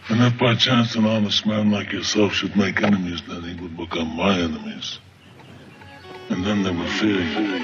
And if by chance an honest man like yourself should make enemies, then he would become my enemies. And then they would fear you.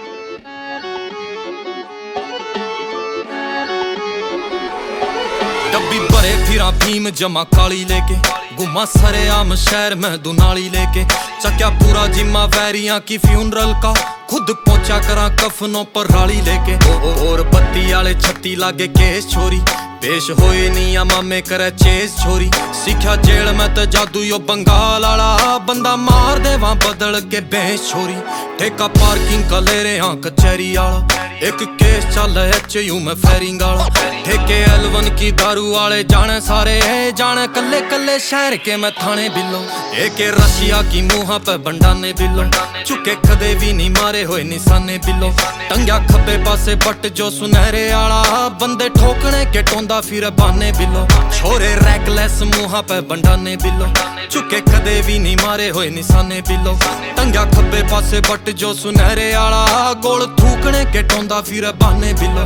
डब्बी भरे फिरा भीम जमा काली लेके गुमा सरे आम शहर में दुनाली लेके चक्या पूरा जिम्मा वैरियां की फ्यूनरल का खुद पहुंचा करा कफनों पर राली लेके और बत्ती आले छत्ती लागे केस छोरी पेश होए नी आ मामे करे चेस छोरी सीखा जेल में तो जादू यो बंगाल आला बंदा मार दे वहां बदल के बेस छोरी ठेका पार्किंग का ले रहे हाँ कचहरी आला एक केस चल HU में फेरिंग आला ठेके L1 की दारू वाले जाने सारे जाने कल्ले कल्ले शहर के मैं थाने बिलो एक रशिया की मुँह पे बंडाने बिलो चुके कदे भी नहीं मारे हुए निशाने बिलो टंग्या खब्बे पासे बट जो सुनहरे आला बंदे ठोकने के टोंदा फिर बाने बिलो छोरे रैकलेस मुँह पे बंडाने बिलो चुके कदे भी नहीं मारे हुए निशाने बिलो टंग्या खब्बे पासे बट जो सुनहरे आला गोल थूकने के टोंदा फिर बाने बिलो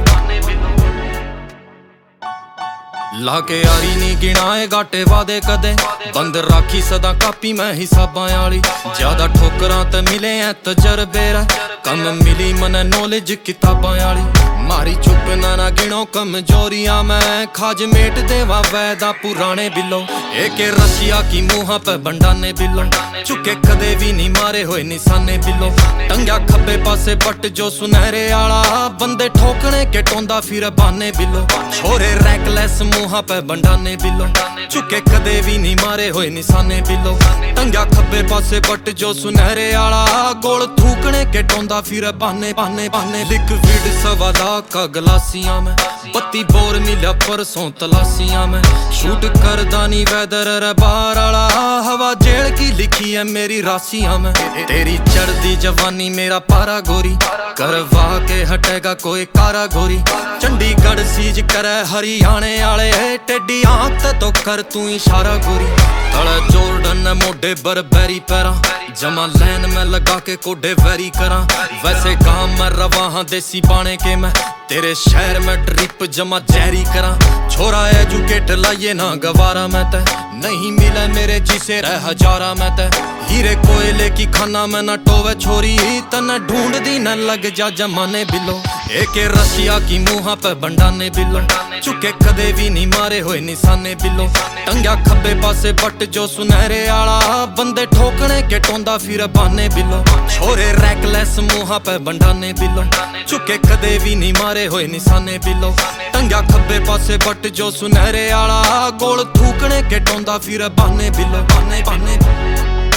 लाके यारी नी गिनाए घाटे वादे कदे बंद राखी सदा कापी मैं हिसाबां आली ज्यादा ठोकरां ते मिले हैं तजर्बे कम मिली मने नॉलेज किताबां आली मारी चुप ना गिनो कमजोरियां मैं खाज मेट देवा वैदा पुराने बिलो एक रशिया की मुँह पे बंडाने बिलो चुके कदे भी नहीं मारे हुए निशाने बिलो टंग्या खब्बे पासे बट जो सुनहरे आला बंदे ठोकने के टोंदा फिर बाने बिलो छोरे रैकलेस मुँह पे बंडाने बिलो चुके कदे भी नहीं मारे हुए निशाने बिलो टंग्या खब्बे पासे बट जो सुनहरे आला गोल थूकने के टोंदा फिर बाने बाने बाने लिक्विड सवादा का गलासियां में बत्ती बोर मिला परसों तलाशियां में शूट कर दानी वेदर बाहर आला हवा जेल की लिखी है मेरी राशियां में तेरी चढ़दी जवानी मेरा पारा गोरी करवा के हटेगा कोई कारा गोरी चंडीगढ़ सीज करे हरियाणे आले टेडी आंख तो कर तू इशारा गोरी तले जॉर्डन मोडे बरबेरी पैरा जमा लैन में लगा के कोडे वेरी करा वैसे गांव में रवा हाँ देसी बाणे के मैं तेरे शहर में ट्रिप जमा जहरी करा छोरा एजुकेट लाइए ना गवारा मैं ते नहीं मिले मेरे जिसे रह हजारा मैं ते हीरे कोयले की खाना में न टोवे छोरी तन ढूंढ दी न लग जा जमाने बिलो एक रशिया की मुँह पे बंडाने बिलो चुके कदे भी नहीं मारे हुए निशाने बिलो टंग्या खब्बे पासे बट जो सुनहरे आला बंदे ठोकने के टोंदा फिर बाने बिलो छोरे रैकलेस मुँह पे बंडाने बिलो चुके कदे भी नहीं मारे हुए निशाने बिलो टंग्या खब्बे पासे बट जो सुनहरे आला गोल थूकने के टोंदा फिर बाने बिलो बाने बाने